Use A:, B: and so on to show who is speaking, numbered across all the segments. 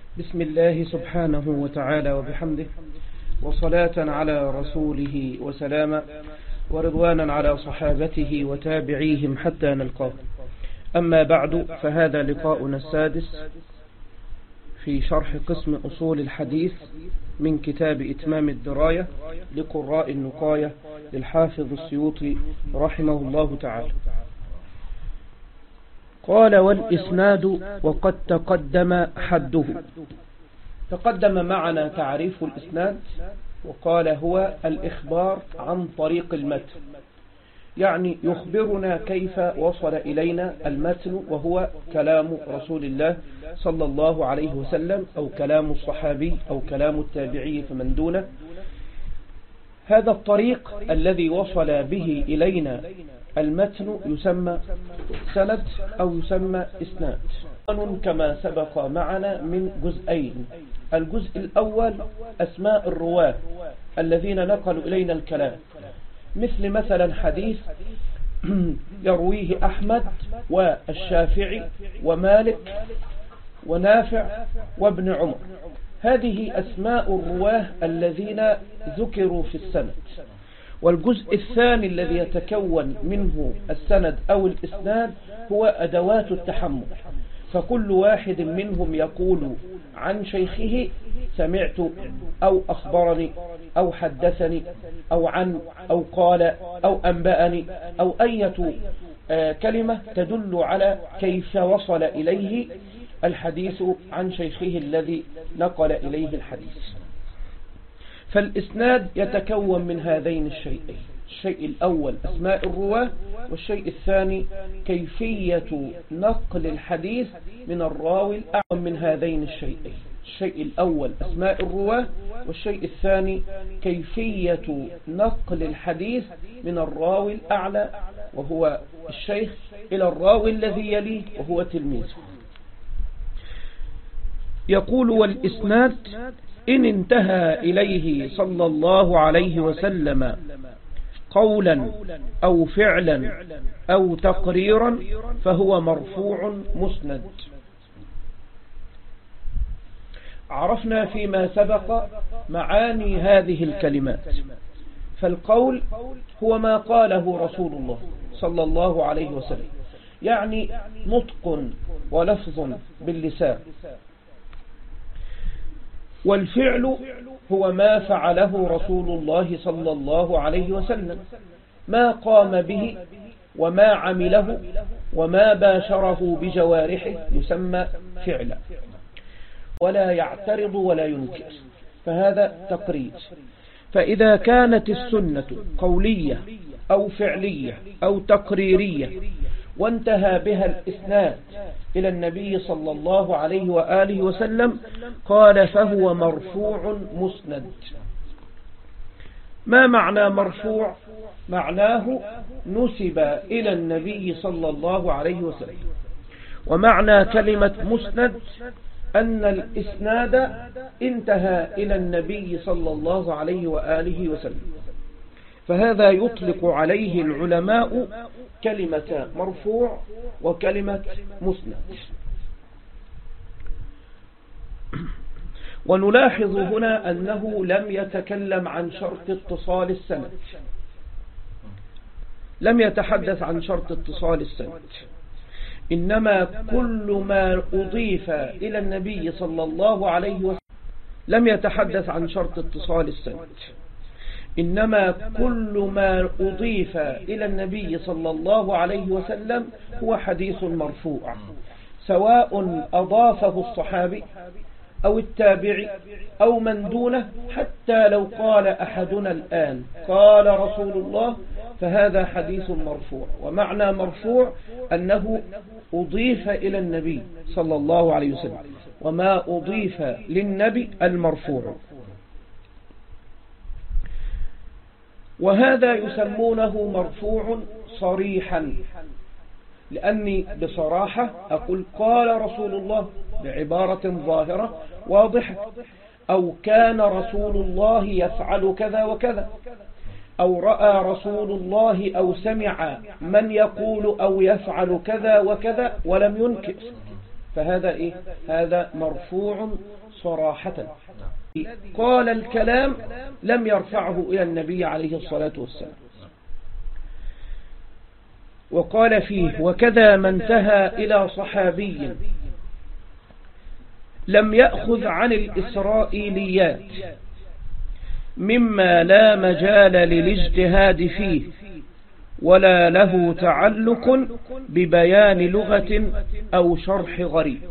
A: بسم الله سبحانه وتعالى وبحمده، وصلاة على رسوله وسلاما، ورضوانا على صحابته وتابعيهم حتى نلقاه. أما بعد، فهذا لقاؤنا السادس في شرح قسم أصول الحديث من كتاب إتمام الدراية لقراء النقاية للحافظ السيوطي رحمه الله تعالى. قال: والإسناد وقد تقدم حده. تقدم معنا تعريف الإسناد، وقال هو الإخبار عن طريق المتن، يعني يخبرنا كيف وصل إلينا المتن، وهو كلام رسول الله صلى الله عليه وسلم، أو كلام الصحابي، أو كلام التابعي فمن دونه. هذا الطريق الذي وصل به إلينا المتن يسمى سند أو يسمى إسناد، كما سبق معنا من جزئين. الجزء الأول أسماء الرواة الذين نقلوا إلينا الكلام، مثلا حديث يرويه أحمد والشافعي ومالك ونافع وابن عمر. هذه أسماء الرواه الذين ذكروا في السند. والجزء الثاني الذي يتكون منه السند أو الإسناد هو أدوات التحمل، فكل واحد منهم يقول عن شيخه: سمعت، أو أخبرني، أو حدثني، أو عن، أو قال، أو أنبأني، أو أية كلمة تدل على كيف وصل إليه الحديث عن شيخه الذي نقل إليه الحديث. فالإسناد يتكون من هذين الشيئين: الشيء الأول أسماء الرواة، والشيء الثاني كيفية نقل الحديث من الراوي الأعلى. من هذين الشيئين: الشيء الأول أسماء الرواة، والشيء الثاني كيفية نقل الحديث من الراوي الأعلى وهو الشيخ إلى الراوي الذي يليه وهو تلميذه. يقول: والإسناد إن انتهى إليه صلى الله عليه وسلم قولا أو فعلا أو تقريرا فهو مرفوع مسند. عرفنا فيما سبق معاني هذه الكلمات. فالقول هو ما قاله رسول الله صلى الله عليه وسلم، يعني نطق ولفظ باللسان. والفعل هو ما فعله رسول الله صلى الله عليه وسلم، ما قام به وما عمله وما باشره بجوارحه يسمى فعلا، ولا يعترض ولا ينكر، فهذا تقرير. فإذا كانت السنة قولية أو فعلية أو تقريرية وانتهى بها الإسناد إلى النبي صلى الله عليه وآله وسلم، قال: فهو مرفوع مسند. ما معنى مرفوع؟ معناه نسب إلى النبي صلى الله عليه وسلم. ومعنى كلمة مسند أن الإسناد انتهى إلى النبي صلى الله عليه وآله وسلم. فهذا يطلق عليه العلماء كلمة مرفوع وكلمة مسند. ونلاحظ هنا أنه لم يتكلم عن شرط اتصال السند، لم يتحدث عن شرط اتصال السند، إنما كل ما أضيف إلى النبي صلى الله عليه وسلم. لم يتحدث عن شرط اتصال السند، إنما كل ما أضيف إلى النبي صلى الله عليه وسلم هو حديث مرفوع، سواء أضافه الصحابي أو التابعي أو من دونه. حتى لو قال أحدنا الآن قال رسول الله، فهذا حديث مرفوع. ومعنى مرفوع أنه أضيف إلى النبي صلى الله عليه وسلم، وما أضيف للنبي المرفوع. وهذا يسمونه مرفوع صريحا، لأني بصراحة أقول قال رسول الله بعبارة ظاهرة واضحة، أو كان رسول الله يفعل كذا وكذا، أو رأى رسول الله أو سمع من يقول أو يفعل كذا وكذا ولم ينكر، فهذا إيه؟ هذا مرفوع صراحة. قال الكلام لم يرفعه إلى النبي عليه الصلاة والسلام. وقال فيه: وكذا ما انتهى إلى صحابي لم يأخذ عن الإسرائيليات مما لا مجال للاجتهاد فيه ولا له تعلق ببيان لغة أو شرح غريب.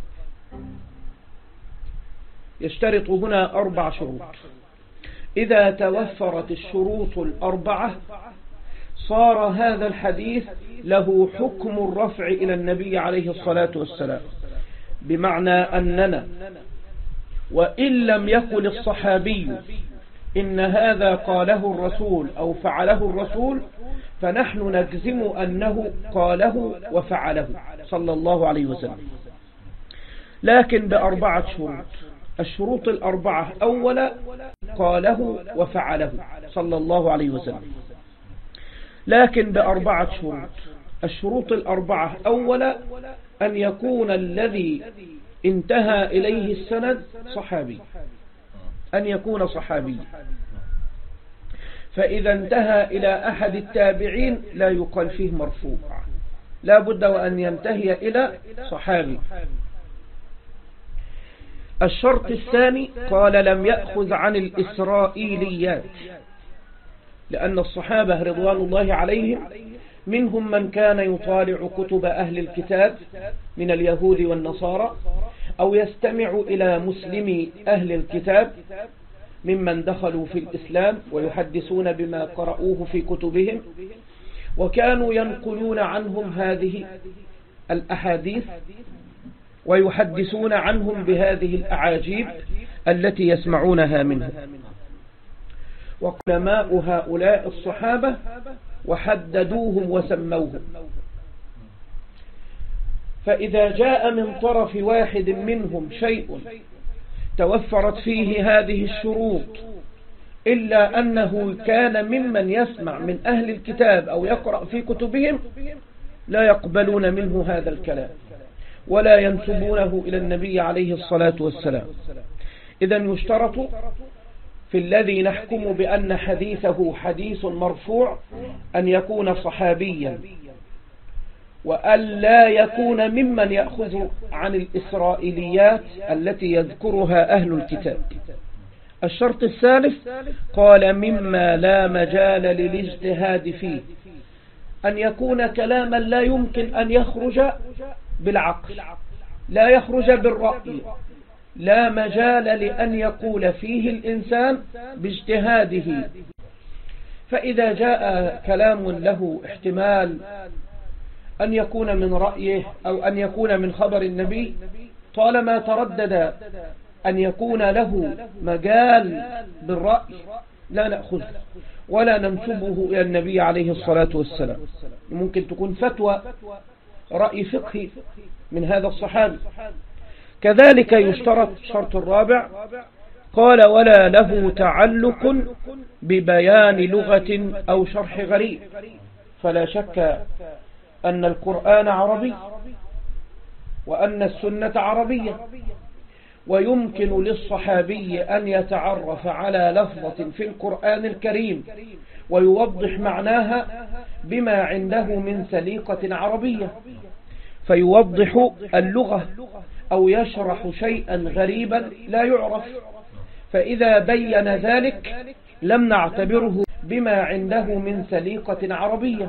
A: يشترط هنا 4 شروط. إذا توفرت الشروط 4 صار هذا الحديث له حكم الرفع إلى النبي عليه الصلاة والسلام، بمعنى أننا وإن لم يقل الصحابي إن هذا قاله الرسول أو فعله الرسول، فنحن نجزم أنه قاله وفعله صلى الله عليه وسلم، لكن ب4 شروط. الشروط 4: أولا قاله وفعله صلى الله عليه وسلم، لكن ب4 شروط. الشروط 4: أولا أن يكون الذي انتهى إليه السند صحابي، أن يكون صحابي. فإذا انتهى إلى أحد التابعين لا يقال فيه مرفوع، لا بد وأن ينتهي إلى صحابي. الشرط الثاني: قال لم يأخذ عن الإسرائيليات، لأن الصحابة رضوان الله عليهم منهم من كان يطالع كتب أهل الكتاب من اليهود والنصارى، أو يستمع إلى مسلمي أهل الكتاب ممن دخلوا في الإسلام ويحدثون بما قرأوه في كتبهم، وكانوا ينقلون عنهم هذه الأحاديث ويحدثون عنهم بهذه الأعاجيب التي يسمعونها منه. وعلماء هؤلاء الصحابة وحددوهم وسموهم. فإذا جاء من طرف واحد منهم شيء توفرت فيه هذه الشروط إلا أنه كان ممن يسمع من أهل الكتاب أو يقرأ في كتبهم، لا يقبلون منه هذا الكلام ولا ينسبونه إلى النبي عليه الصلاة والسلام. إذن يشترط في الذي نحكم بأن حديثه حديث مرفوع أن يكون صحابيا، وأن لا يكون ممن يأخذ عن الإسرائيليات التي يذكرها أهل الكتاب. الشرط الثالث: قال مما لا مجال للاجتهاد فيه، أن يكون كلاما لا يمكن أن يخرج بالعقل، لا يخرج بالرأي، لا مجال لأن يقول فيه الإنسان باجتهاده. فإذا جاء كلام له احتمال أن يكون من رأيه أو أن يكون من خبر النبي، طالما تردد أن يكون له مجال بالرأي لا نأخذه ولا ننسبه إلى النبي عليه الصلاة والسلام. ممكن تكون فتوى رأي فقهي من هذا الصحابي. كذلك يشترط الشرط الرابع: قال ولا له تعلق ببيان لغة أو شرح غريب. فلا شك أن القرآن عربي وأن السنة عربية، ويمكن للصحابي أن يتعرف على لفظة في القرآن الكريم ويوضح معناها بما عنده من سليقة عربية، فيوضح اللغة أو يشرح شيئا غريبا لا يعرف، فإذا بين ذلك لم نعتبره بما عنده من سليقة عربية،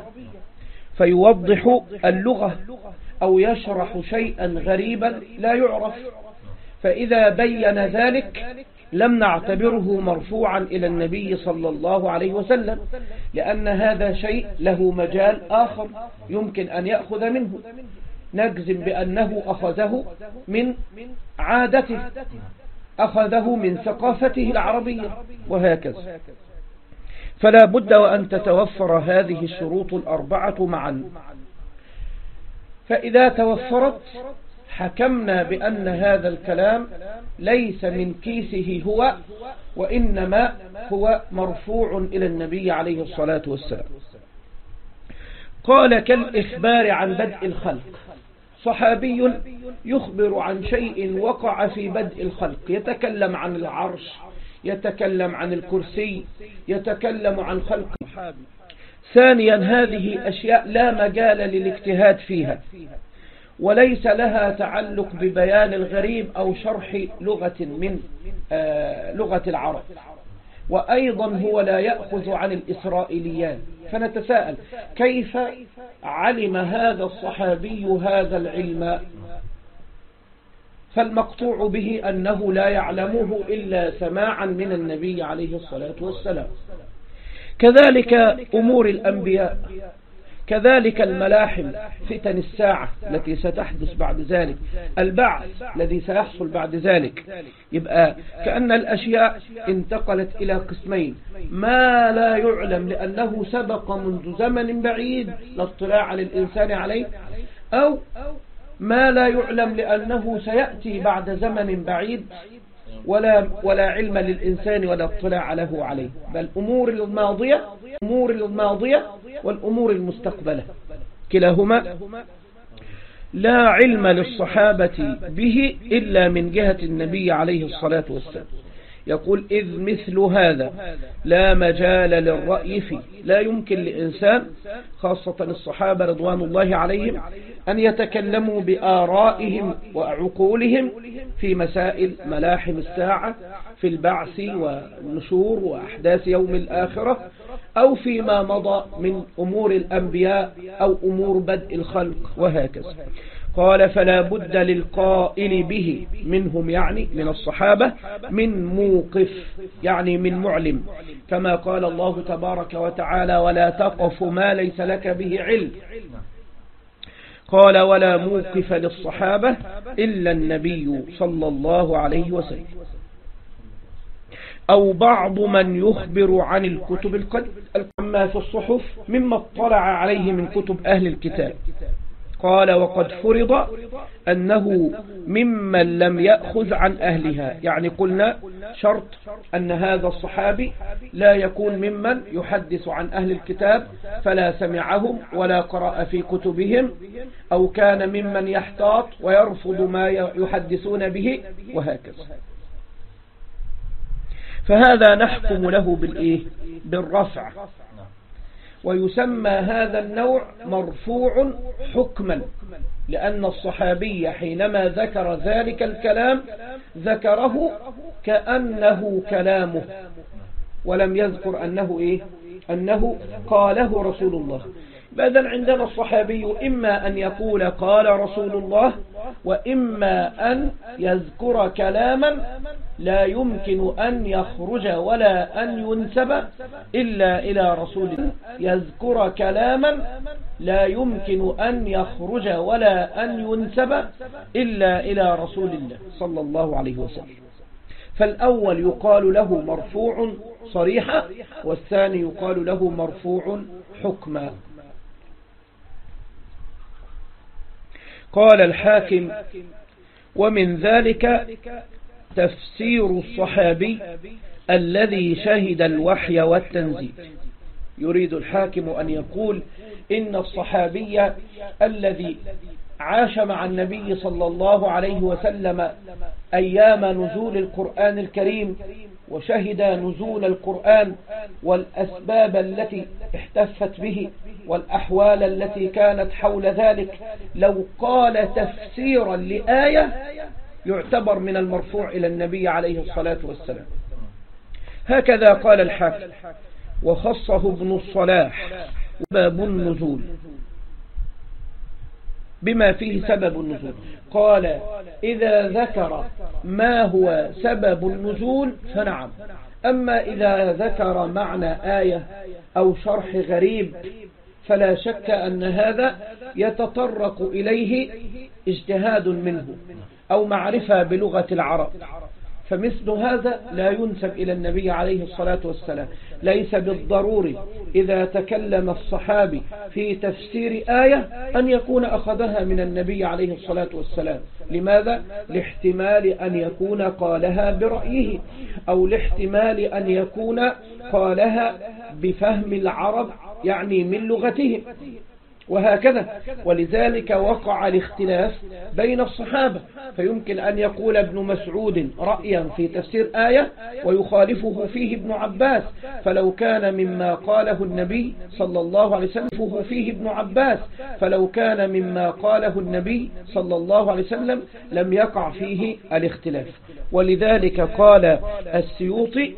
A: فيوضح اللغة أو يشرح شيئا غريبا لا يعرف، فإذا بين ذلك لم نعتبره مرفوعا إلى النبي صلى الله عليه وسلم، لأن هذا شيء له مجال آخر يمكن أن يأخذ منه، نجزم بأنه أخذه من عادته، أخذه من ثقافته العربية، وهكذا. فلا بد وأن تتوفر هذه الشروط 4 معا. فإذا توفرت حكمنا بأن هذا الكلام ليس من كيسه هو، وإنما هو مرفوع إلى النبي عليه الصلاة والسلام. قال كالإخبار عن بدء الخلق. صحابي يخبر عن شيء وقع في بدء الخلق، يتكلم عن العرش، يتكلم عن الكرسي، يتكلم عن خلق الصحابي. ثانيا هذه أشياء لا مجال للاجتهاد فيها، وليس لها تعلق ببيان الغريب أو شرح لغة من لغة العرب، وأيضا هو لا يأخذ عن الإسرائيليات. فنتساءل كيف علم هذا الصحابي هذا العلم؟ فالمقطوع به أنه لا يعلمه إلا سماعا من النبي عليه الصلاة والسلام. كذلك أمور الأنبياء، كذلك الملاحم، فتن الساعة التي ستحدث بعد ذلك، البعث الذي سيحصل بعد ذلك. يبقى كأن الأشياء انتقلت إلى قسمين: ما لا يعلم لأنه سبق منذ زمن بعيد لا اطلاع للإنسان عليه، أو ما لا يعلم لأنه سيأتي بعد زمن بعيد ولا علم للإنسان ولا اطلاع له عليه، بل أمور الماضية والأمور المستقبلة كلاهما لا علم للصحابة به إلا من جهة النبي عليه الصلاة والسلام. يقول: إذ مثل هذا لا مجال للرأي فيه. لا يمكن لإنسان، خاصة الصحابة رضوان الله عليهم، أن يتكلموا بآرائهم وعقولهم في مسائل ملاحم الساعة، في البعث والنشور وأحداث يوم الآخرة، أو فيما مضى من أمور الأنبياء أو أمور بدء الخلق وهكذا. قال: فلا بد للقائل به منهم، يعني من الصحابة، من موقف، يعني من معلم، كما قال الله تبارك وتعالى: ولا تقف ما ليس لك به علم. قال: ولا موقف للصحابة إلا النبي صلى الله عليه وسلم، أو بعض من يخبر عن الكتب القديمة في الصحف مما اطلع عليه من كتب أهل الكتاب. قال: وقد فرض أنه ممن لم يأخذ عن أهلها، يعني قلنا شرط أن هذا الصحابي لا يكون ممن يحدث عن أهل الكتاب فلا سمعهم ولا قرأ في كتبهم، أو كان ممن يحتاط ويرفض ما يحدثون به وهكذا. فهذا نحكم له بالرفع، ويسمى هذا النوع مرفوع حكما، لأن الصحابي حينما ذكر ذلك الكلام ذكره كأنه كلامه، ولم يذكر أنه قاله رسول الله. إذن عندنا الصحابي إما أن يقول قال رسول الله، وإما أن يذكر كلاما لا يمكن أن يخرج ولا أن ينسب إلا إلى رسول الله، يذكر كلاما لا يمكن أن يخرج ولا أن ينسب إلا إلى رسول الله صلى الله عليه وسلم. فالأول يقال له مرفوع صريحا، والثاني يقال له مرفوع حكما. قال الحاكم: ومن ذلك تفسير الصحابي الذي شهد الوحي والتنزيل. يريد الحاكم أن يقول إن الصحابي الذي عاش مع النبي صلى الله عليه وسلم أيام نزول القرآن الكريم، وشهد نزول القرآن والأسباب التي احتفت به والأحوال التي كانت حول ذلك، لو قال تفسيرا لآية يعتبر من المرفوع إلى النبي عليه الصلاة والسلام. هكذا قال الحاكم. وخصه ابن الصلاح باب النزول بما فيه سبب النزول. قال: إذا ذكر ما هو سبب النزول فنعم، أما إذا ذكر معنى آية أو شرح غريب فلا شك أن هذا يتطرق إليه اجتهاد منه أو معرفة بلغة العرب، فمثل هذا لا ينسب إلى النبي عليه الصلاة والسلام. ليس بالضروري إذا تكلم الصحابي في تفسير آية أن يكون أخذها من النبي عليه الصلاة والسلام. لماذا؟ لاحتمال أن يكون قالها برأيه، أو لاحتمال أن يكون قالها بفهم العرب، يعني من لغتهم، وهكذا. ولذلك وقع الاختلاف بين الصحابة، فيمكن أن يقول ابن مسعود رأيا في تفسير آية ويخالفه فيه ابن عباس، فلو كان مما قاله النبي صلى الله عليه وسلم فيه ابن عباس، فلو كان مما قاله النبي صلى الله عليه وسلم لم يقع فيه الاختلاف. ولذلك قال السيوطي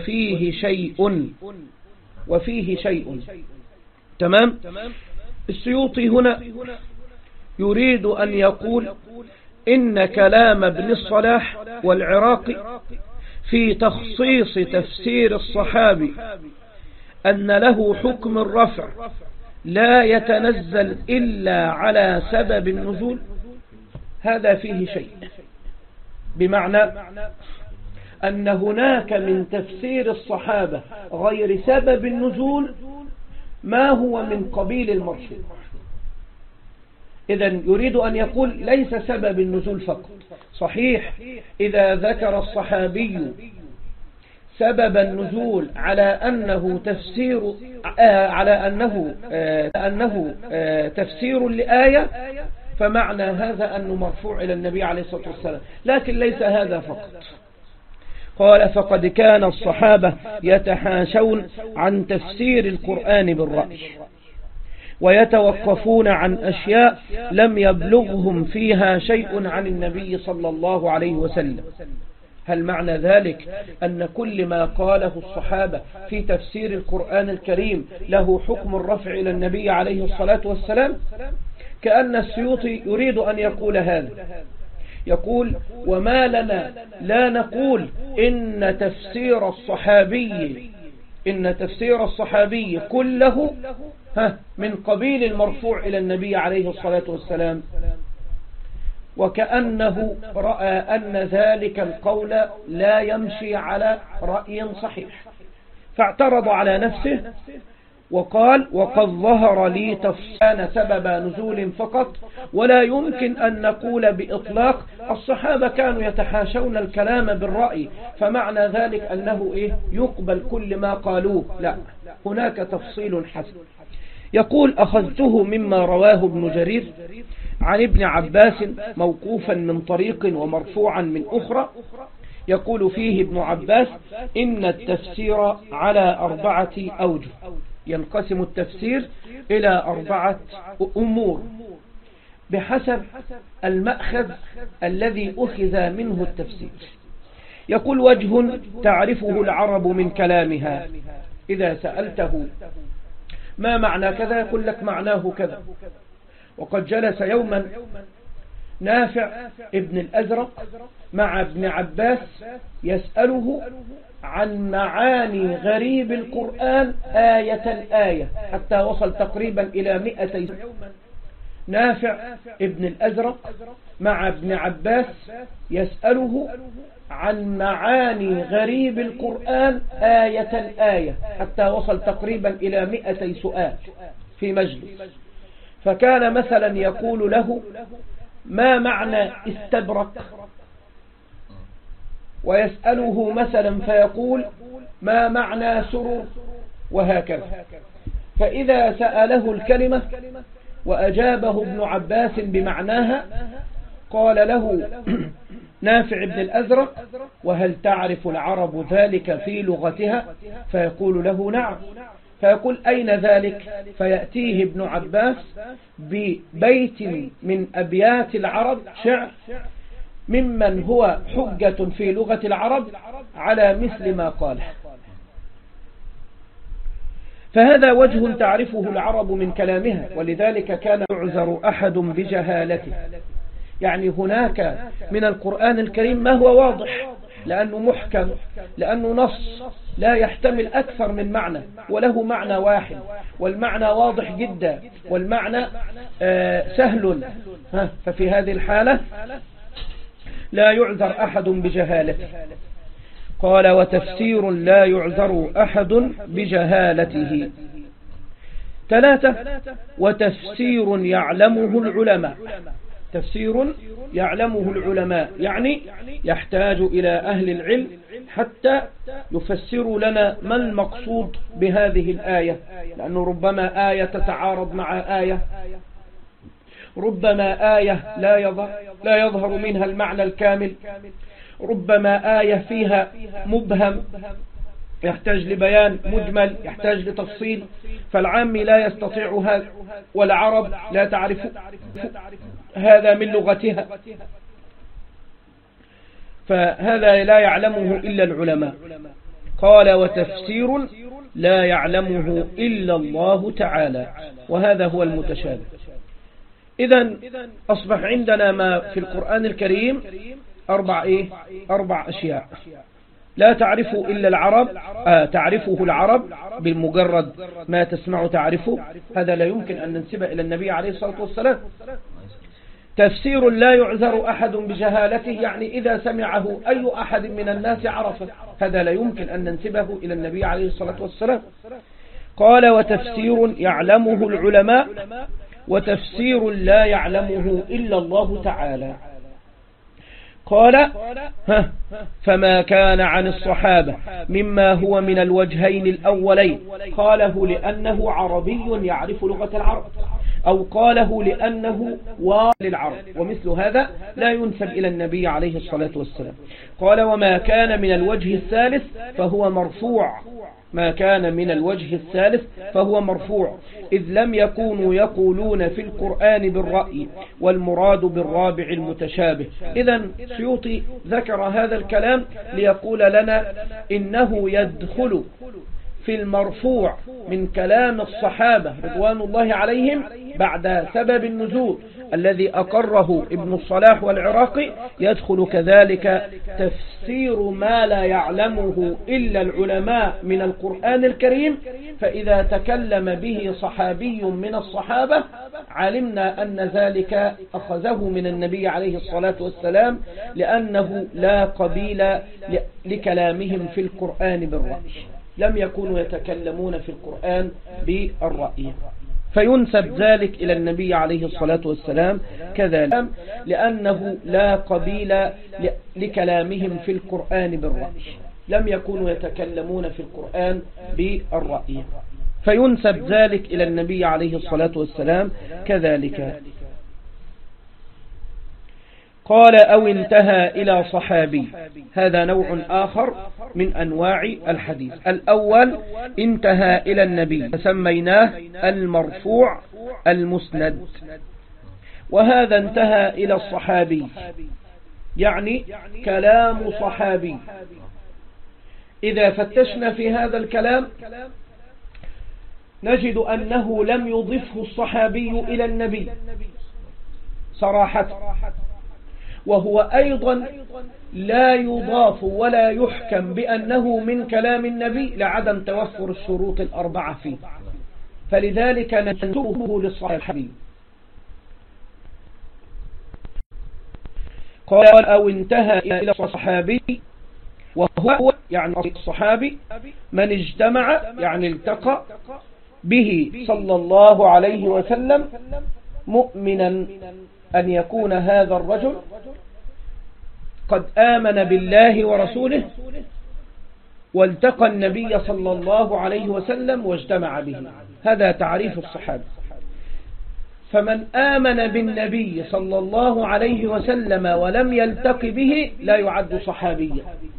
A: وفيه شيء. تمام. السيوطي هنا يريد أن يقول إن كلام ابن الصلاح والعراقي في تخصيص تفسير الصحابي أن له حكم الرفع لا يتنزل إلا على سبب النزول، هذا فيه شيء، بمعنى أن هناك من تفسير الصحابة غير سبب النزول ما هو من قبيل المرفوع. إذن يريد أن يقول ليس سبب النزول فقط. صحيح إذا ذكر الصحابي سبب النزول على أنه تفسير لآية، فمعنى هذا أنه مرفوع إلى النبي عليه الصلاة والسلام، لكن ليس هذا فقط. قال فقد كان الصحابة يتحاشون عن تفسير القرآن بالرأي ويتوقفون عن أشياء لم يبلغهم فيها شيء عن النبي صلى الله عليه وسلم. هل معنى ذلك أن كل ما قاله الصحابة في تفسير القرآن الكريم له حكم الرفع إلى النبي عليه الصلاة والسلام؟ كأن السيوطي يريد أن يقول هذا، يقول وما لنا لا نقول إن تفسير الصحابي كله من قبيل المرفوع إلى النبي عليه الصلاة والسلام، وكأنه رأى أن ذلك القول لا يمشي على رأي صحيح، فاعترض على نفسه وقال وقد ظهر لي تفسير سبب نزول فقط، ولا يمكن أن نقول بإطلاق الصحابة كانوا يتحاشون الكلام بالرأي فمعنى ذلك أنه يقبل كل ما قالوه، لا، هناك تفصيل حسن. يقول أخذته مما رواه ابن جرير عن ابن عباس موقوفا من طريق ومرفوعا من أخرى، يقول فيه ابن عباس إن التفسير على 4 أوجه، ينقسم التفسير إلى 4 أمور بحسب المأخذ الذي أخذ منه التفسير. يقول وجه تعرفه العرب من كلامها، إذا سألته ما معنى كذا يقول لك معناه كذا. وقد جلس يوما نافع ابن الأزرق مع ابن عباس يسأله عن معاني غريب القرآن آية حتى وصل تقريبا إلى 200. نافع ابن الأزرق مع ابن عباس يسأله عن معاني غريب القرآن آية حتى وصل تقريبا إلى 200 سؤال في مجلس. فكان مثلا يقول له ما معنى استبرق، ويسأله مثلا فيقول ما معنى سرر، وهكذا. فإذا سأله الكلمة وأجابه ابن عباس بمعناها قال له نافع بن الأزرق وهل تعرف العرب ذلك في لغتها؟ فيقول له نعم. فيقول أين ذلك؟ فيأتيه ابن عباس ببيت من أبيات العرب شعر ممن هو حجة في لغة العرب على مثل ما قاله. فهذا وجه تعرفه العرب من كلامها، ولذلك كان يعذر أحد بجهالته. يعني هناك من القرآن الكريم ما هو واضح لأنه محكم، لأنه نص لا يحتمل أكثر من معنى وله معنى واحد، والمعنى واضح جدا والمعنى سهل، ففي هذه الحالة لا يعذر أحد بجهالته. قال وتفسير لا يعذر أحد بجهالته. 3 وتفسير يعلمه العلماء. تفسير يعلمه العلماء، يعني يحتاج إلى أهل العلم حتى يفسروا لنا ما المقصود بهذه الآية، لأنه ربما آية تتعارض مع آية، ربما آية لا يظهر منها المعنى الكامل، ربما آية فيها مبهم يحتاج لبيان مجمل، يحتاج لتفصيل، فالعامي لا يستطيع هذا، والعرب لا تعرف هذا من لغتها، فهذا لا يعلمه إلا العلماء. قال وتفسير لا يعلمه إلا الله تعالى، وهذا هو المتشابه. إذن أصبح عندنا ما في القرآن الكريم أربع أشياء لا تعرفه إلا العرب، تعرفه العرب بالمجرد ما تسمع تعرفه، هذا لا يمكن أن ننسبه إلى النبي عليه الصلاة والسلام. تفسير لا يعذر أحد بجهالته، يعني إذا سمعه أي أحد من الناس عرفه، هذا لا يمكن أن ننسبه إلى النبي عليه الصلاة والسلام. قال وتفسير يعلمه العلماء، وتفسير لا يعلمه إلا الله تعالى. قال فما كان عن الصحابة مما هو من الوجهين الأولين، قاله لأنه عربي يعرف لغة العرب، أو قاله لأنه للعرب، ومثل هذا لا ينسب إلى النبي عليه الصلاة والسلام. قال وما كان من الوجه الثالث فهو مرفوع، ما كان من الوجه الثالث فهو مرفوع، إذ لم يكونوا يقولون في القرآن بالرأي، والمراد بالرابع المتشابه. إذن سيوطي ذكر هذا الكلام ليقول لنا إنه يدخل في المرفوع من كلام الصحابة رضوان الله عليهم بعد سبب النزول الذي أقره ابن الصلاح والعراقي، يدخل كذلك تفسير ما لا يعلمه إلا العلماء من القرآن الكريم، فإذا تكلم به صحابي من الصحابة علمنا أن ذلك أخذه من النبي عليه الصلاة والسلام، لأنه لا قبيل لكلامهم في القرآن بالرأي، لم يكونوا يتكلمون في القرآن بالرأي، فينسب ذلك إلى النبي عليه الصلاة والسلام كذلك، لأنه لا قبيل لكلامهم في القرآن بالرأي، لم يكونوا يتكلمون في القرآن بالرأي، فينسب ذلك إلى النبي عليه الصلاة والسلام كذلك. قال أو انتهى إلى صحابي، هذا نوع آخر من أنواع الحديث. الأول انتهى إلى النبي فسميناه المرفوع المسند، وهذا انتهى إلى الصحابي يعني كلام صحابي. إذا فتشنا في هذا الكلام نجد أنه لم يضفه الصحابي إلى النبي صراحة، وهو أيضا لا يضاف ولا يحكم بأنه من كلام النبي لعدم توفر الشروط الأربعة فيه، فلذلك ننسبه للصحابي. قال أو انتهى إلى الصحابي، وهو يعني الصحابي من اجتمع يعني التقى به صلى الله عليه وسلم مؤمنا أن يكون هذا الرجل قد آمن بالله ورسوله والتقى النبي صلى الله عليه وسلم واجتمع به، هذا تعريف الصحابة. فمن آمن بالنبي صلى الله عليه وسلم ولم يلتق به لا يعد صحابيا.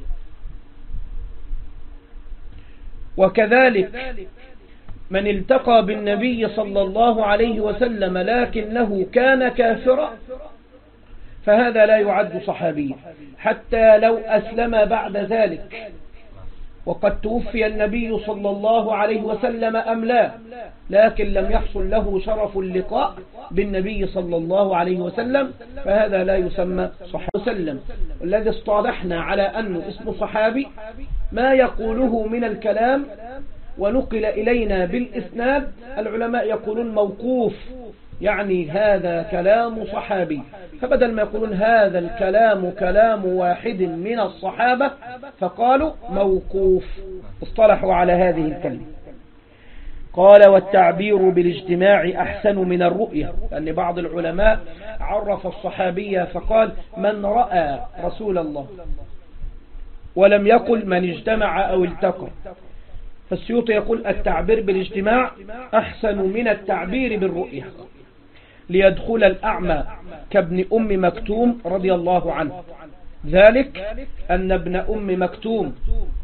A: وكذلك من التقى بالنبي صلى الله عليه وسلم لكنه كان كافرا فهذا لا يعد صحابيا، حتى لو أسلم بعد ذلك وقد توفي النبي صلى الله عليه وسلم أم لا، لكن لم يحصل له شرف اللقاء بالنبي صلى الله عليه وسلم، فهذا لا يسمى صحابي وسلم. الذي اصطلحنا على أنه اسم صحابي ما يقوله من الكلام ونقل إلينا بالإسناد، العلماء يقولون موقوف، يعني هذا كلام صحابي، فبدل ما يقولون هذا الكلام كلام واحد من الصحابة فقالوا موقوف، اصطلحوا على هذه الكلمة. قال والتعبير بالاجتماع أحسن من الرؤية، لأن بعض العلماء عرف الصحابية فقال من رأى رسول الله، ولم يقل من اجتمع أو التقى. فالسيوطي يقول التعبير بالاجتماع أحسن من التعبير بالرؤية، ليدخل الأعمى كابن أم مكتوم رضي الله عنه، ذلك أن ابن أم مكتوم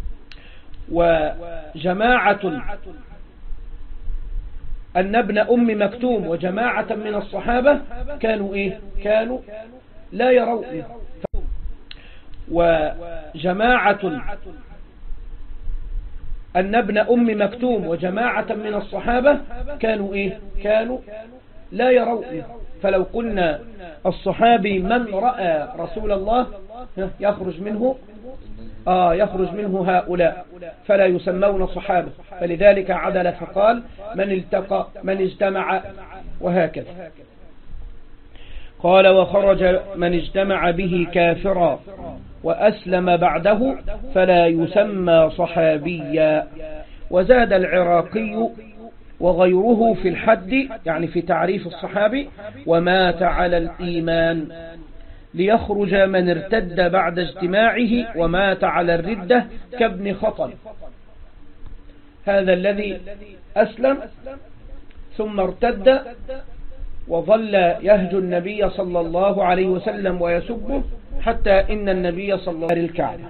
A: أن ابن أم مكتوم وجماعة من الصحابة كانوا لا يرون، أن ابن أم مكتوم وجماعة من الصحابة كانوا لا يرون. فلو قلنا الصحابي من رأى رسول الله يخرج منه هؤلاء، فلا يسمون صحابة، فلذلك عدل فقال من التقى من اجتمع وهكذا. قال وخرج من اجتمع به كافرا وأسلم بعده فلا يسمى صحابيا. وزاد العراقي وغيره في الحد، يعني في تعريف الصحابي، ومات على الإيمان، ليخرج من ارتد بعد اجتماعه ومات على الردة كابن خطل. هذا الذي أسلم ثم ارتد وظل يهجو النبي صلى الله عليه وسلم ويسبه حتى إن النبي صلى الله عليه وسلم الكعبة.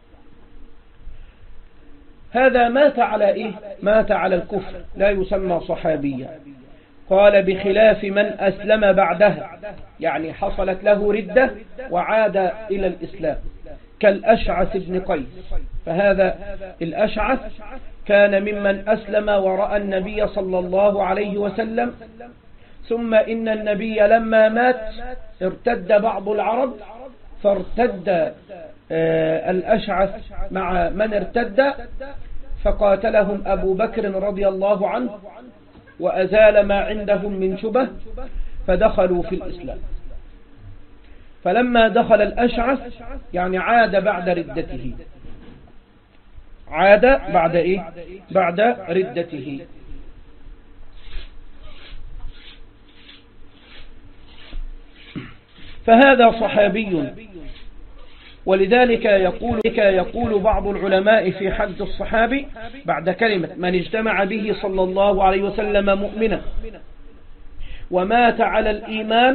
A: هذا مات على الكفر، لا يسمى صحابيا. قال بخلاف من أسلم بعدها، يعني حصلت له ردة وعاد إلى الإسلام، كالأشعث بن قيس. فهذا الأشعث كان ممن أسلم ورأى النبي صلى الله عليه وسلم، ثم إن النبي لما مات ارتد بعض العرب، فارتد الأشعث مع من ارتد، فقاتلهم أبو بكر رضي الله عنه وأزال ما عندهم من شبه، فدخلوا في الإسلام. فلما دخل الأشعث يعني عاد بعد ردته، بعد ردته. فهذا صحابي. ولذلك يقول بعض العلماء في حد الصحابي بعد كلمة من اجتمع به صلى الله عليه وسلم مؤمنا ومات على الإيمان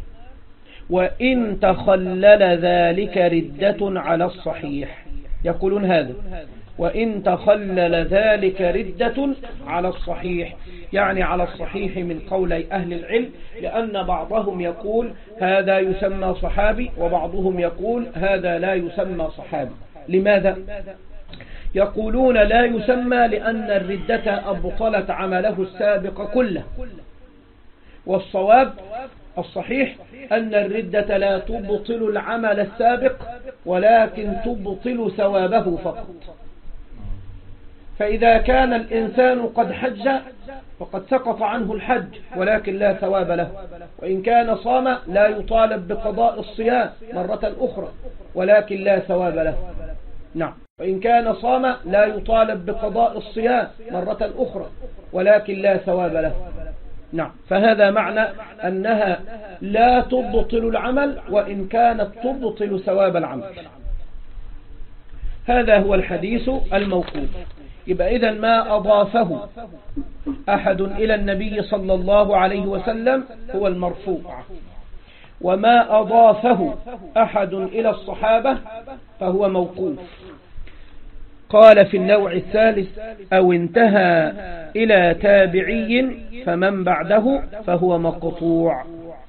A: وإن تخلل ذلك ردة على الصحيح. يقولون هذا وإن تخلل ذلك ردة على الصحيح، يعني على الصحيح من قولي أهل العلم، لأن بعضهم يقول هذا يسمى صحابي وبعضهم يقول هذا لا يسمى صحابي. لماذا؟ يقولون لا يسمى لأن الردة أبطلت عمله السابق كله، والصواب الصحيح أن الردة لا تبطل العمل السابق ولكن تبطل ثوابه فقط. فإذا كان الإنسان قد حج فقد سقط عنه الحج ولكن لا ثواب له، وإن كان صام لا يطالب بقضاء الصيام مرة أخرى ولكن لا ثواب له. نعم، وإن كان صام لا يطالب بقضاء الصيام مرة أخرى ولكن لا ثواب له. نعم، فهذا معنى أنها لا تبطل العمل وإن كانت تبطل ثواب العمل. هذا هو الحديث الموقوف. يبقى إذن ما أضافه أحد إلى النبي صلى الله عليه وسلم هو المرفوع، وما أضافه أحد إلى الصحابة فهو موقوف. قال في النوع الثالث أو انتهى إلى تابعي فمن بعده فهو مقطوع،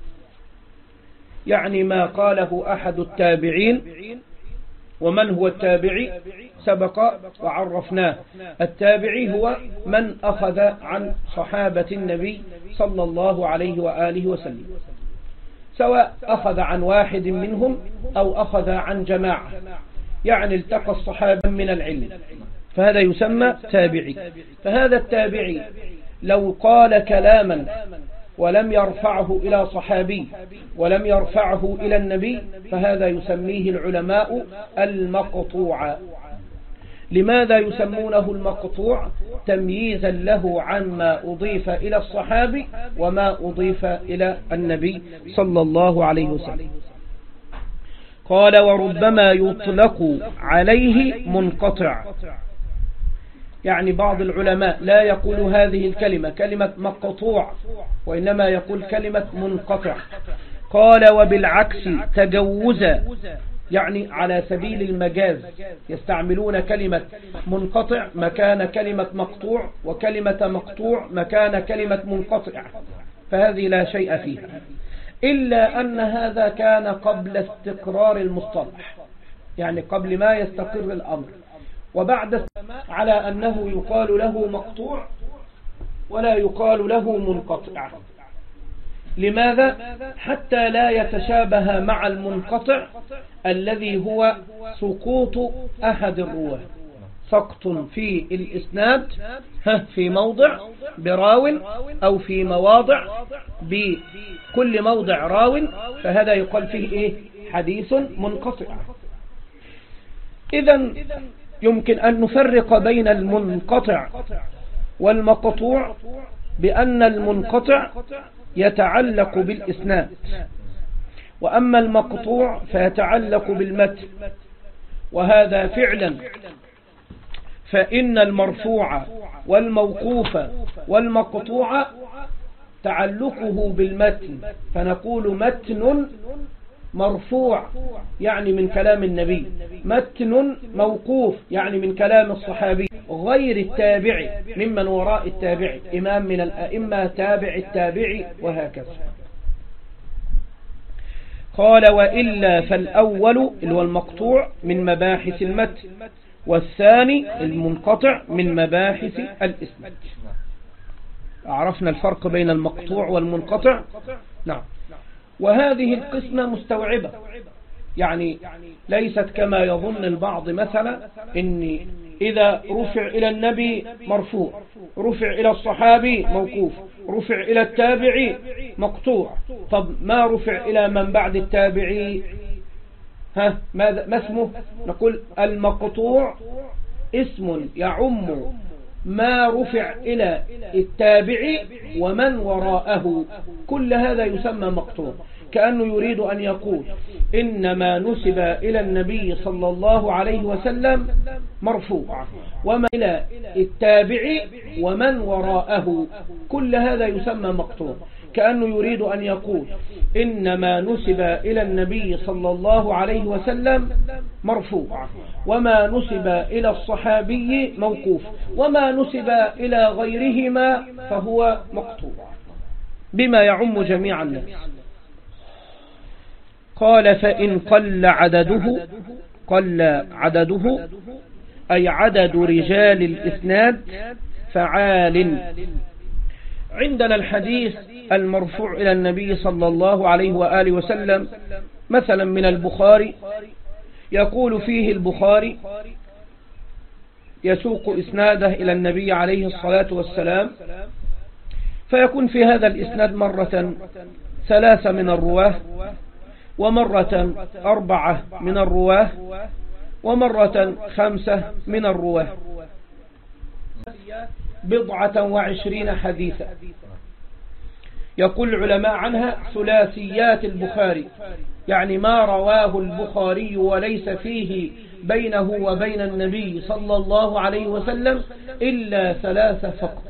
A: يعني ما قاله أحد التابعين. ومن هو التابعي؟ سبق وعرفناه. التابعي هو من أخذ عن صحابة النبي صلى الله عليه وآله وسلم، سواء أخذ عن واحد منهم أو أخذ عن جماعة، يعني التقى الصحابة من العلم، فهذا يسمى تابعي. فهذا التابعي لو قال كلاما ولم يرفعه إلى صحابي ولم يرفعه إلى النبي فهذا يسميه العلماء المقطوع. لماذا يسمونه المقطوع؟ تمييزا له عما أضيف إلى الصحابي وما أضيف إلى النبي صلى الله عليه وسلم. قال وربما يطلق عليه منقطع، يعني بعض العلماء لا يقول هذه الكلمة كلمة مقطوع، وإنما يقول كلمة منقطع. قال وبالعكس تجوزا، يعني على سبيل المجاز يستعملون كلمة منقطع مكان كلمة مقطوع، وكلمة مقطوع مكان كلمة منقطع، فهذه لا شيء فيها، إلا أن هذا كان قبل استقرار المصطلح، يعني قبل ما يستقر الأمر، وبعد على أنه يقال له مقطوع ولا يقال له منقطع. لماذا؟ حتى لا يتشابه مع المنقطع الذي هو سقوط أحد الرواة، سقط في الإسناد في موضع براو أو في مواضع بكل موضع راو، فهذا يقال فيه حديث منقطع. إذن يمكن أن نفرق بين المنقطع والمقطوع بأن المنقطع يتعلق بالإسناد، وأما المقطوع فيتعلق بالمتن، وهذا فعلا، فإن المرفوع والموقوف والمقطوع تعلقه بالمتن، فنقول متن مرفوع يعني من كلام النبي، متن موقوف يعني من كلام الصحابي غير التابع ممن وراء التابع، إمام من الأئمة تابع التابع وهكذا. قال وإلا فالأول اللي هو المقطوع من مباحث المتن، والثاني المنقطع من مباحث الإسناد. عرفنا الفرق بين المقطوع والمنقطع؟ نعم. وهذه القسمة مستوعبة، يعني ليست كما يظن البعض مثلا إن إذا رفع إلى النبي مرفوع، رفع إلى الصحابي موقوف، رفع إلى التابعي مقطوع. طب ما رفع إلى من بعد التابعي ما اسمه؟ نقول المقطوع اسم يعم ما رفع إلى التابعي ومن وراءه، كل هذا يسمى مقطوع. كأنه يريد أن يقول إنما نسب إلى النبي صلى الله عليه وسلم مرفوع، وما إلى التابعي ومن وراءه، كل هذا يسمى مقطوع. كأنه يريد أن يقول إنما نسب إلى النبي صلى الله عليه وسلم مرفوع، وما نسب إلى الصحابي موقوف، وما نسب إلى غيرهما فهو مقطوع، بما يعم جميع الناس. قال فإن قل عدده أي عدد رجال الإسناد فعال. عندنا الحديث المرفوع إلى النبي صلى الله عليه وآله وسلم مثلا من البخاري، يقول فيه البخاري يسوق إسناده إلى النبي عليه الصلاة والسلام، فيكون في هذا الإسناد مرة 3 من الرواه، ومرة 4 من الرواه، ومرة 5 من الرواه، 27 حديثا. يقول العلماء عنها ثلاثيات البخاري، يعني ما رواه البخاري وليس فيه بينه وبين النبي صلى الله عليه وسلم إلا 3 فقط،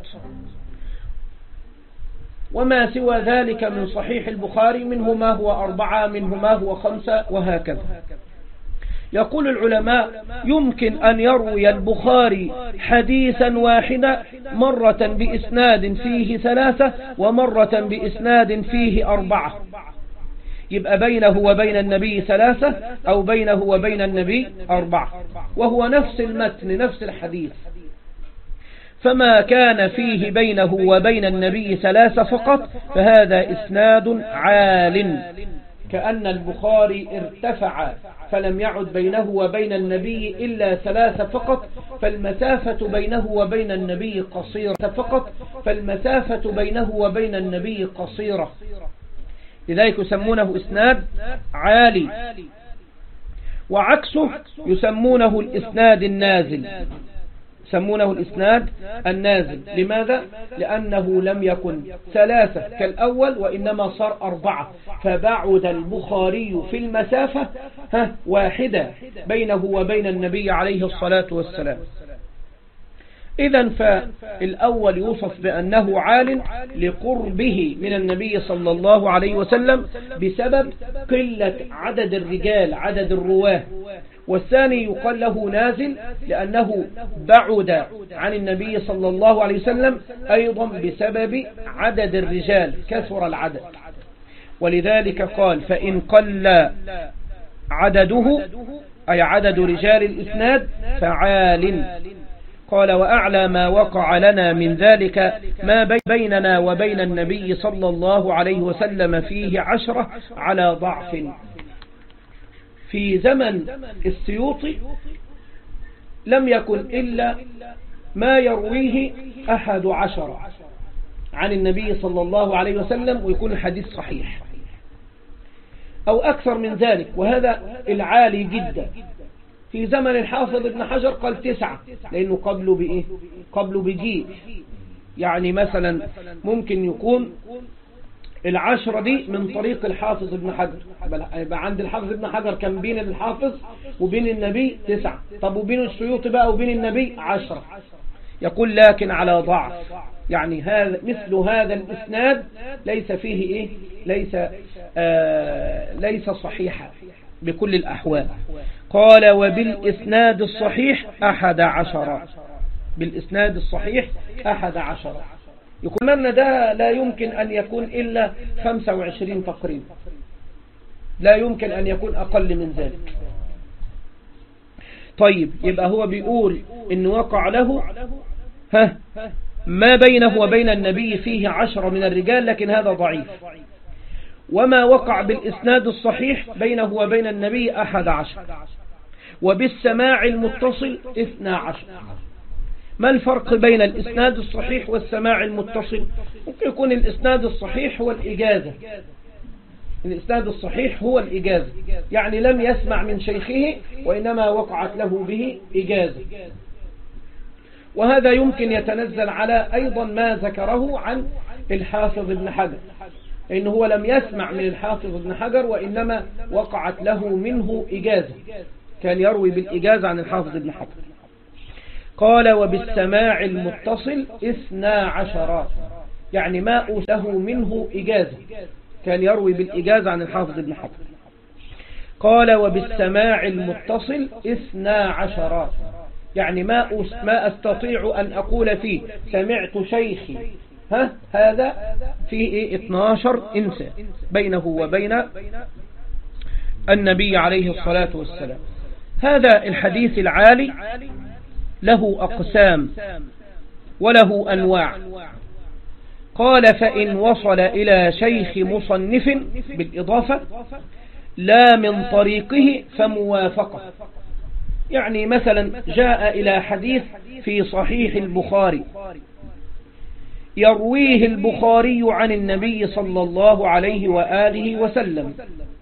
A: وما سوى ذلك من صحيح البخاري منه ما هو 4، منه ما هو 5، وهكذا. يقول العلماء يمكن أن يروي البخاري حديثا واحدا مرة بإسناد فيه 3 ومرة بإسناد فيه 4، يبقى بينه وبين النبي 3 أو بينه وبين النبي 4، وهو نفس المتن نفس الحديث. فما كان فيه بينه وبين النبي 3 فقط فهذا إسناد عال، كأن البخاري ارتفع فلم يعد بينه وبين النبي إلا 3 فقط، فالمسافة بينه وبين النبي قصيرة فقط، فالمسافة بينه وبين النبي قصيرة، لذلك يسمونه إسناد عالي. وعكسه يسمونه الإسناد النازل، يسمونه الإسناد النازل. لماذا؟ لأنه لم يكن 3 كالأول وإنما صار 4، فبعد البخاري في المسافة 1 بينه وبين النبي عليه الصلاة والسلام. إذن فالأول يوصف بأنه عال لقربه من النبي صلى الله عليه وسلم بسبب قلة عدد الرجال، عدد الرواه. والثاني يقال له نازل لأنه بعد عن النبي صلى الله عليه وسلم أيضا بسبب عدد الرجال، كثر العدد. ولذلك قال فإن قل عدده أي عدد رجال الإسناد فعال. قال وأعلى ما وقع لنا من ذلك ما بيننا وبين النبي صلى الله عليه وسلم فيه 10 على ضعف. في زمن السيوطي لم يكن إلا ما يرويه 11 عن النبي صلى الله عليه وسلم ويكون الحديث صحيح، أو أكثر من ذلك، وهذا العالي جدا. في زمن الحافظ ابن حجر قال 9 لأنه قبله بإيه؟ قبله بجيل. يعني مثلا ممكن يكون 10 دي من طريق الحافظ ابن حجر، يبقى عند الحافظ ابن حجر كان بين الحافظ وبين النبي 9، طب وبين السيوطي بقى وبين النبي 10. يقول لكن على ضعف، يعني هذا مثل هذا الإسناد ليس فيه إيه؟ ليس صحيحا بكل الأحوال. قال وبالإسناد الصحيح 11، بالإسناد الصحيح 11. يقول أن ده لا يمكن أن يكون إلا 25 تقريبا، لا يمكن أن يكون أقل من ذلك. طيب يبقى هو بيقول إن وقع له ما بينه وبين النبي فيه 10 من الرجال، لكن هذا ضعيف. وما وقع بالإسناد الصحيح بينه وبين النبي 11، وبالسماع المتصل 12. ما الفرق بين الإسناد الصحيح والسماع المتصل؟ ممكن يكون الإسناد الصحيح هو الإجازة، الإسناد الصحيح هو الإجازة، يعني لم يسمع من شيخه وإنما وقعت له به إجازة. وهذا يمكن يتنزل على أيضا ما ذكره عن الحافظ ابن حجر، إنه هو لم يسمع من الحافظ ابن حجر وإنما وقعت له منه إجازة، كان يروي بالإجازة عن الحافظ ابن حجر. قال وبالسماع المتصل 12، يعني ما له منه إجازة، كان يروي بالإجازة عن الحافظ ابن حجر. قال وبالسماع المتصل 12، يعني ما أستطيع أن أقول فيه سمعت شيخي، هذا فيه 12 إنسان بينه وبين النبي عليه الصلاة والسلام. هذا الحديث العالي له أقسام وله أنواع. قال فإن وصل إلى شيخ مصنف بالإضافة لا من طريقه فموافقة. يعني مثلا جاء إلى حديث في صحيح البخاري يرويه البخاري عن النبي صلى الله عليه وآله وسلم،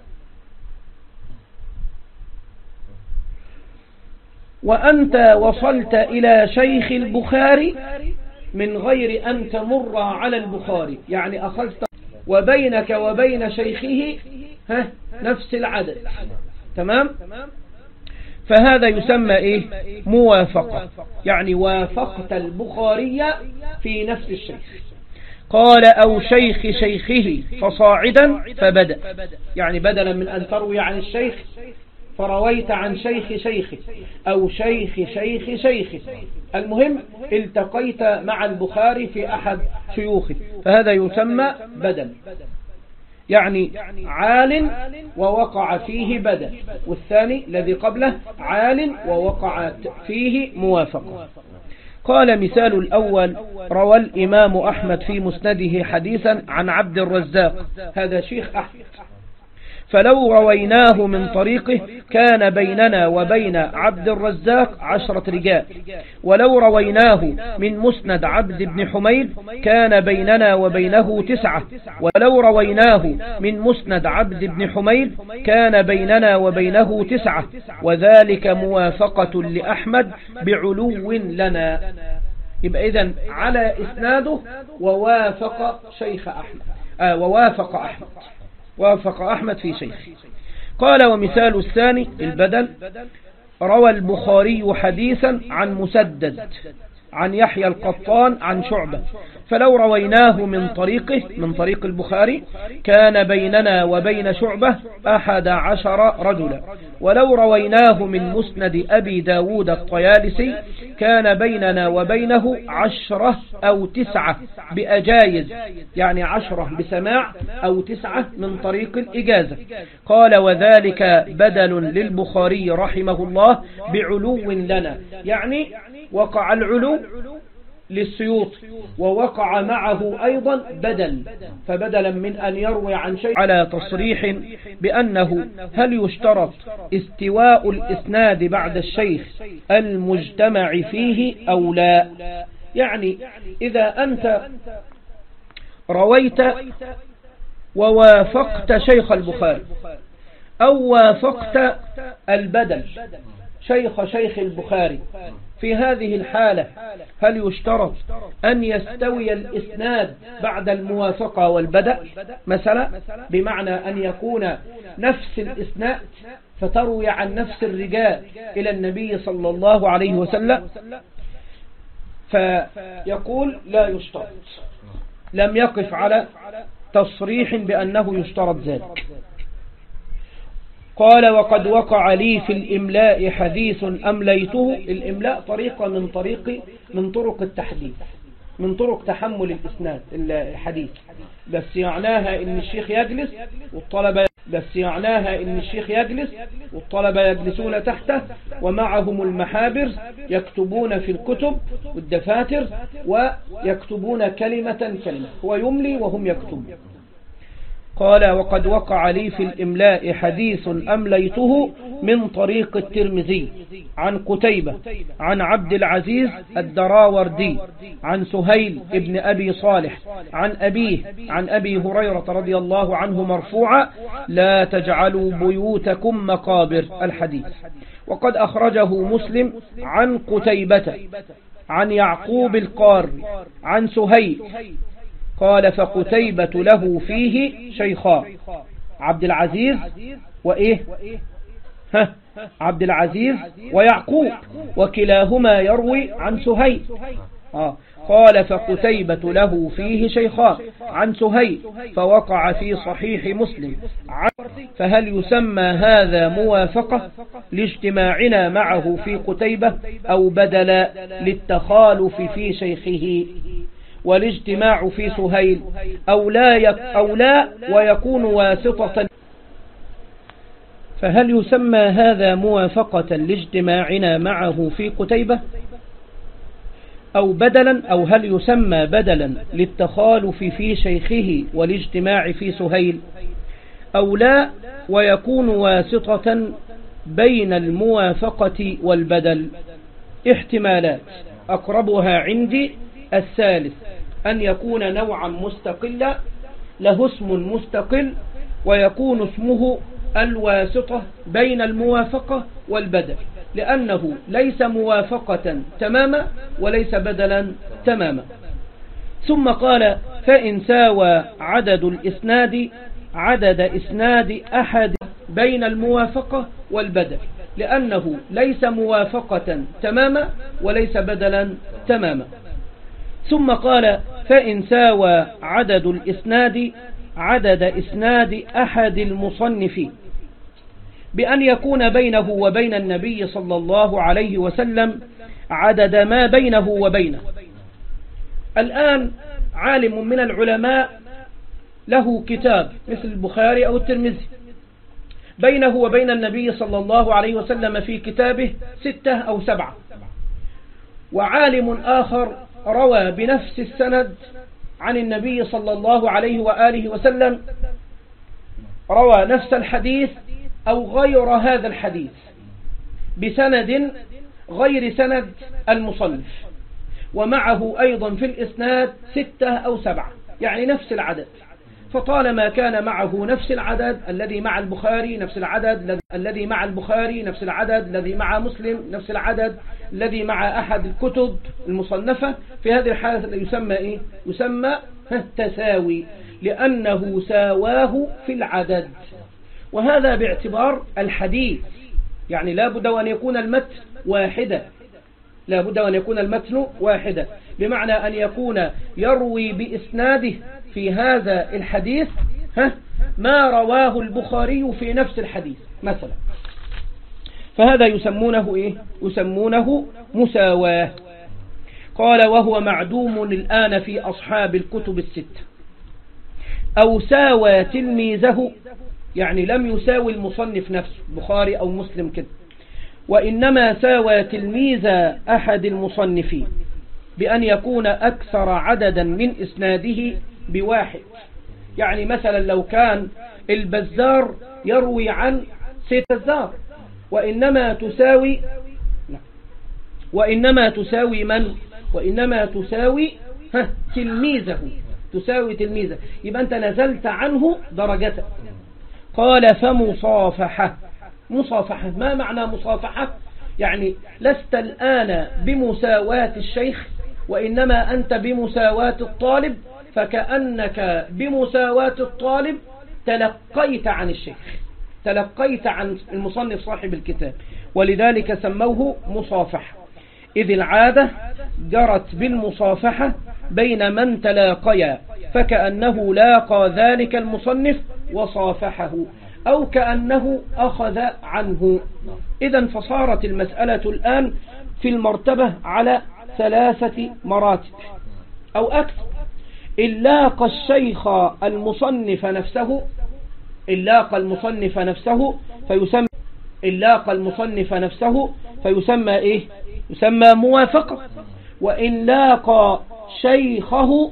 A: وأنت وصلت إلى شيخ البخاري من غير أن تمر على البخاري، يعني أخذت وبينك وبين شيخه نفس العدد، تمام؟ فهذا يسمى إيه؟ موافقة، يعني وافقت البخاري في نفس الشيخ. قال أو شيخ شيخه فصاعدا فبدأ، يعني بدلا من أن تروي عن الشيخ فرويت عن شيخ شيخه أو شيخ شيخ شيخه، المهم التقيت مع البخاري في أحد شيوخه، فهذا يسمى بدل، يعني عال ووقع فيه بدل، والثاني الذي قبله عال ووقع فيه موافقة. قال مثال الأول روى الإمام أحمد في مسنده حديثا عن عبد الرزاق، هذا شيخ أحمد، فلو رويناه من طريقه كان بيننا وبين عبد الرزاق 10 رجال، ولو رويناه من مسند عبد بن حميد كان بيننا وبينه 9، ولو رويناه من مسند عبد بن حميد كان بيننا وبينه 9، وذلك موافقة لأحمد بعلو لنا. يبقى إذن على إسناده ووافق شيخ أحمد، وافق أحمد في شيخ. قال ومثال الثاني البدل: روى البخاري حديثا عن مسدد عن يحيى القطان عن شعبة، فلو رويناه من طريقه من طريق البخاري كان بيننا وبين شعبة 11 رجلا، ولو رويناه من مسند أبي داود الطيالسي كان بيننا وبينه 10 أو 9 بأجايز، يعني 10 بسماع أو 9 من طريق الإجازة. قال وذلك بدل للبخاري رحمه الله بعلو لنا، يعني وقع العلو للسيوط ووقع معه أيضا بدل، فبدلا من أن يروي عن شيء على تصريح بأنه هل يشترط استواء الإسناد بعد الشيخ المجتمع فيه أو لا. يعني إذا أنت رويت ووافقت شيخ البخاري أو وافقت البدل شيخ البخاري، في هذه الحالة هل يشترط أن يستوي الإسناد بعد الموافقة والبدء مثلا، بمعنى أن يكون نفس الإسناد فتروي عن نفس الرجال إلى النبي صلى الله عليه وسلم؟ فيقول لا يشترط، لم يقف على تصريح بأنه يشترط ذلك. قال وقد وقع لي في الإملاء حديث أمليته. الإملاء طريقة من طرق التحديث، من طرق تحمل الإسناد الحديث، بس يعناها إن الشيخ يجلس والطلبة يجلسون تحته ومعهم المحابر يكتبون في الكتب والدفاتر ويكتبون كلمة هو يملي وهم يكتبون. قال وقد وقع لي في الإملاء حديث أمليته من طريق الترمذي عن قتيبة عن عبد العزيز الدراوردي عن سهيل ابن أبي صالح عن أبيه عن أبي هريرة رضي الله عنه مرفوعا: لا تجعلوا بيوتكم مقابر، الحديث. وقد أخرجه مسلم عن قتيبة عن يعقوب القاري عن سهيل. قال فقتيبة له فيه شيخان، عبد العزيز وإيه عبد العزيز ويعقوب، وكلاهما يروي عن سهيل. قال فقتيبة له فيه شيخان عن سهيل، فوقع في صحيح مسلم. فهل يسمى هذا موافقة لاجتماعنا معه في قتيبة أو بدلا للتخالف في شيخه والاجتماع في سهيل أو لا ويكون واسطة؟ فهل يسمى هذا موافقة لاجتماعنا معه في قتيبة أو بدلا، أو هل يسمى بدلا للتخالف في شيخه والاجتماع في سهيل أو لا ويكون واسطة بين الموافقة والبدل؟ احتمالات أقربها عندي الثالث، أن يكون نوعا مستقلا له اسم مستقل ويكون اسمه الواسطة بين الموافقة والبدل، لأنه ليس موافقة تماما وليس بدلا تماما. ثم قال فإن ساوى عدد الإسناد عدد إسناد أحد بين الموافقة والبدل، لأنه ليس موافقة تماما وليس بدلا تماما. ثم قال فإن ساوى عدد الإسناد عدد إسناد أحد المصنفين بأن يكون بينه وبين النبي صلى الله عليه وسلم عدد ما بينه وبينه. الآن عالم من العلماء له كتاب مثل البخاري أو الترمذي، بينه وبين النبي صلى الله عليه وسلم في كتابه 6 أو 7، وعالم آخر روى بنفس السند عن النبي صلى الله عليه وآله وسلم روى نفس الحديث أو غير هذا الحديث بسند غير سند المصنف، ومعه أيضا في الإسناد 6 أو 7، يعني نفس العدد. فطالما كان معه نفس العدد الذي مع البخاري، نفس العدد الذي مع البخاري، نفس العدد الذي مع مسلم، نفس العدد الذي مع أحد الكتب المصنفة، في هذه الحالة يسمى إيه؟ يسمى تساوي، لأنه ساواه في العدد. وهذا باعتبار الحديث، يعني لا بد أن يكون المتن واحدا، لا بد أن يكون المتن واحدا، بمعنى أن يكون يروي بإسناده في هذا الحديث ما رواه البخاري في نفس الحديث مثلا، فهذا يسمونه إيه؟ يسمونه مساواة. قال وهو معدوم الآن في أصحاب الكتب الستة. أو ساوى تلميذه، يعني لم يساوي المصنف نفسه بخاري أو مسلم كده، وإنما ساوى تلميذ أحد المصنفين بأن يكون أكثر عددا من إسناده بواحد. يعني مثلا لو كان البزار يروي عن سيد البزار، وإنما تساوي من؟ وإنما تساوي تلميذه، تساوي تلميذه، يبقى أنت نزلت عنه درجته. قال فمصافحة. مصافحة، ما معنى مصافحة؟ يعني لست الآن بمساواة الشيخ، وإنما أنت بمساواة الطالب، فكأنك بمساواة الطالب تلقيت عن الشيخ، تلقيت عن المصنف صاحب الكتاب، ولذلك سموه مصافحة، إذ العادة جرت بالمصافحة بين من تلاقيا، فكأنه لاقى ذلك المصنف وصافحه، أو كأنه أخذ عنه. إذن فصارت المسألة الآن في المرتبة على 3 مراتب أو أكثر. إن لاقى الشيخ المصنف نفسه، إن لاقى المصنف نفسه فيسمى، إن لاقى المصنف نفسه فيسمى إيه؟ يسمى موافقة. وإن لاقى شيخه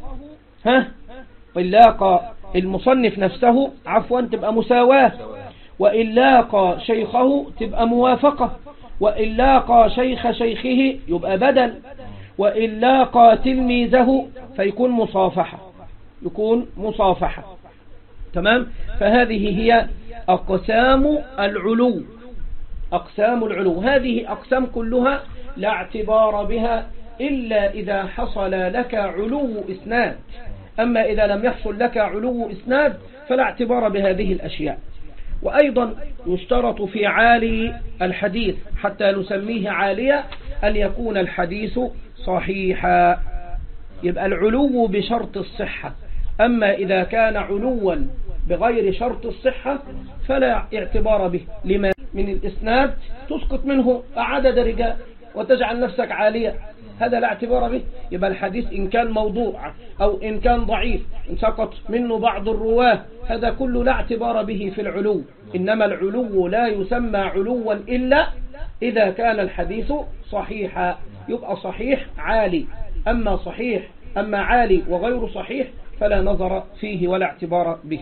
A: وإن لاقى المصنف نفسه عفوا تبقى مساواة، وإن لاقى شيخه تبقى موافقة، وإن لاقى شيخ شيخه يبقى بدل، وإن لاقى تلميذه فيكون مصافحة، يكون مصافحة. تمام؟ فهذه هي أقسام العلو، أقسام العلو. هذه أقسام كلها لا اعتبار بها إلا إذا حصل لك علو إسناد، أما إذا لم يحصل لك علو إسناد فلا اعتبار بهذه الأشياء. وأيضا يشترط في عالي الحديث حتى نسميه عالية أن يكون الحديث صحيحا، يبقى العلو بشرط الصحة. أما إذا كان علوا بغير شرط الصحة فلا اعتبار به، لما من الإسناد تسقط منه عدد رجال وتجعل نفسك عالية، هذا لا اعتبار به. يبقى الحديث إن كان موضوع أو إن كان ضعيف إن سقط منه بعض الرواه، هذا كله لا اعتبار به في العلو. إنما العلو لا يسمى علوا إلا إذا كان الحديث صحيحا، يبقى صحيح عالي. أما صحيح أما عالي وغير صحيح فلا نظر فيه ولا اعتبار به.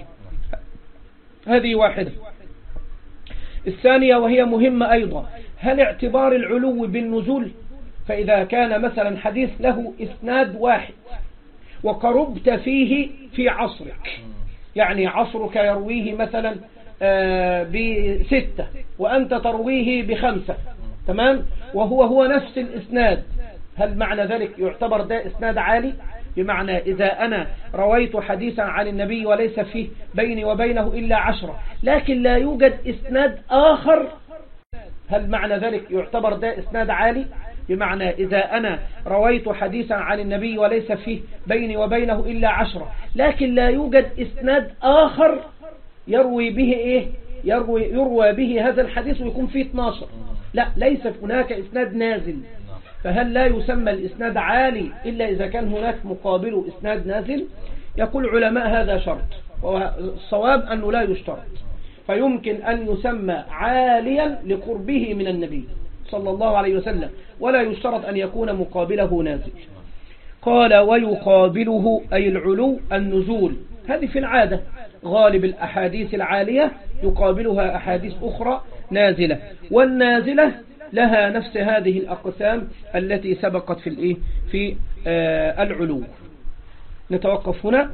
A: هذه واحدة. الثانية وهي مهمة أيضا، هل اعتبار العلو بالنزول؟ فإذا كان مثلا حديث له إسناد واحد وقربت فيه في عصرك، يعني عصرك يرويه مثلا ب6 وأنت ترويه ب5، تمام، وهو نفس الإسناد، هل معنى ذلك يعتبر ده إسناد عالي؟ بمعنى إذا أنا رويت حديثا عن النبي وليس فيه بيني وبينه إلا 10، لكن لا يوجد إسناد آخر، هل معنى ذلك يعتبر ده إسناد عالي؟ بمعنى إذا أنا رويت حديثا عن النبي وليس فيه بيني وبينه إلا 10، لكن لا يوجد إسناد آخر يروي به إيه؟ يروى به هذا الحديث ويكون فيه 12، لا، ليس هناك إسناد نازل، فهل لا يسمى الإسناد عالي إلا إذا كان هناك مقابله إسناد نازل؟ يقول علماء هذا شرط، والصواب أنه لا يشترط، فيمكن أن يسمى عاليا لقربه من النبي صلى الله عليه وسلم، ولا يشترط أن يكون مقابله نازل. قال ويقابله أي العلو النزول، هذه في العادة غالب الأحاديث العالية يقابلها أحاديث أخرى نازلة، والنازلة لها نفس هذه الأقسام التي سبقت في العلو. نتوقف هنا.